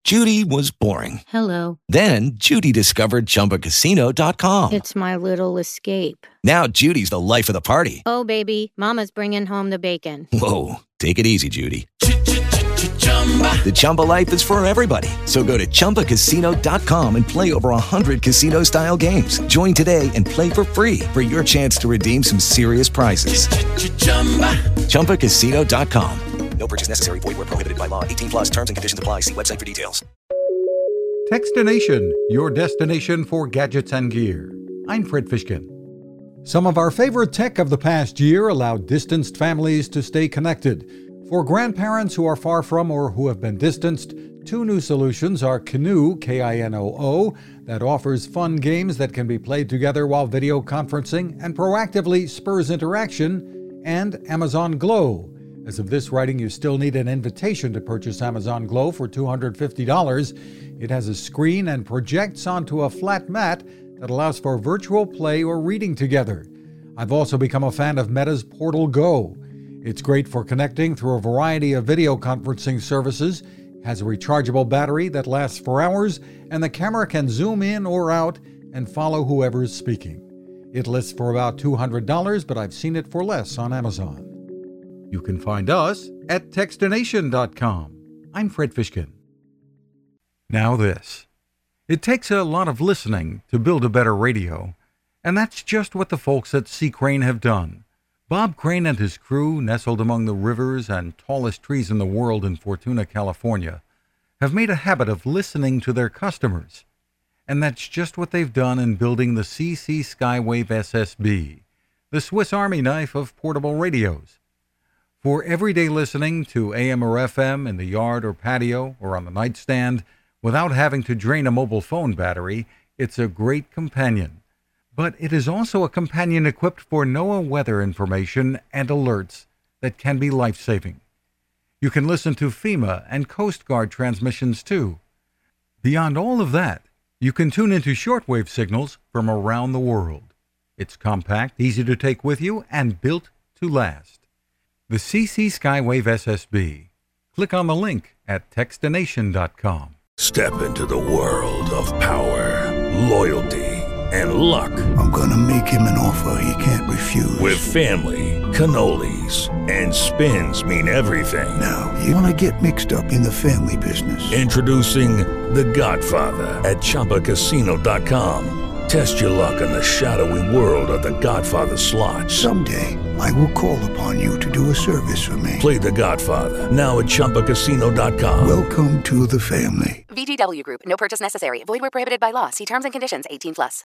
Judy was boring. Hello. Then Judy discovered ChumbaCasino.com. It's my little escape. Now Judy's the life of the party. Oh, baby, mama's bringing home the bacon. Whoa, take it easy, Judy. The Chumba life is for everybody. So go to ChumbaCasino.com and play over 100 casino-style games. Join today and play for free for your chance to redeem some serious prizes. ChumbaCasino.com. No purchase necessary. Void where prohibited by law. 18 plus terms and conditions apply. See website for details. Techstination, your destination for gadgets and gear. I'm Fred Fishkin. Some of our favorite tech of the past year allowed distanced families to stay connected. For grandparents who are far from or who have been distanced, two new solutions are Kinoo, K-I-N-O-O, that offers fun games that can be played together while video conferencing and proactively spurs interaction, and Amazon Glow. As of this writing, you still need an invitation to purchase Amazon Glow for $250. It has a screen and projects onto a flat mat that allows for virtual play or reading together. I've also become a fan of Meta's Portal Go. It's great for connecting through a variety of video conferencing services, has a rechargeable battery that lasts for hours, and the camera can zoom in or out and follow whoever's speaking. It lists for about $200, but I've seen it for less on Amazon. You can find us at Techstination.com. I'm Fred Fishkin. Now this. It takes a lot of listening to build a better radio, and that's just what the folks at C. Crane have done. Bob Crane and his crew, nestled among the rivers and tallest trees in the world in Fortuna, California, have made a habit of listening to their customers. And that's just what they've done in building the CC Skywave SSB, the Swiss Army knife of portable radios. For everyday listening to AM or FM in the yard or patio or on the nightstand without having to drain a mobile phone battery, it's a great companion. But it is also a companion equipped for NOAA weather information and alerts that can be life-saving. You can listen to FEMA and Coast Guard transmissions too. Beyond all of that, you can tune into shortwave signals from around the world. It's compact, easy to take with you, and built to last. The CC Skywave SSB. Click on the link at Techstination.com. Step into the world of power, loyalty, and luck. I'm gonna make him an offer he can't refuse. With family, cannolis, and spins mean everything. Now, you wanna get mixed up in the family business. Introducing The Godfather at ChumbaCasino.com. Test your luck in the shadowy world of The Godfather slot. Someday, I will call upon you to do a service for me. Play The Godfather, now at ChumbaCasino.com. Welcome to the family. VGW Group. No purchase necessary. Void where prohibited by law. See terms and conditions. 18+.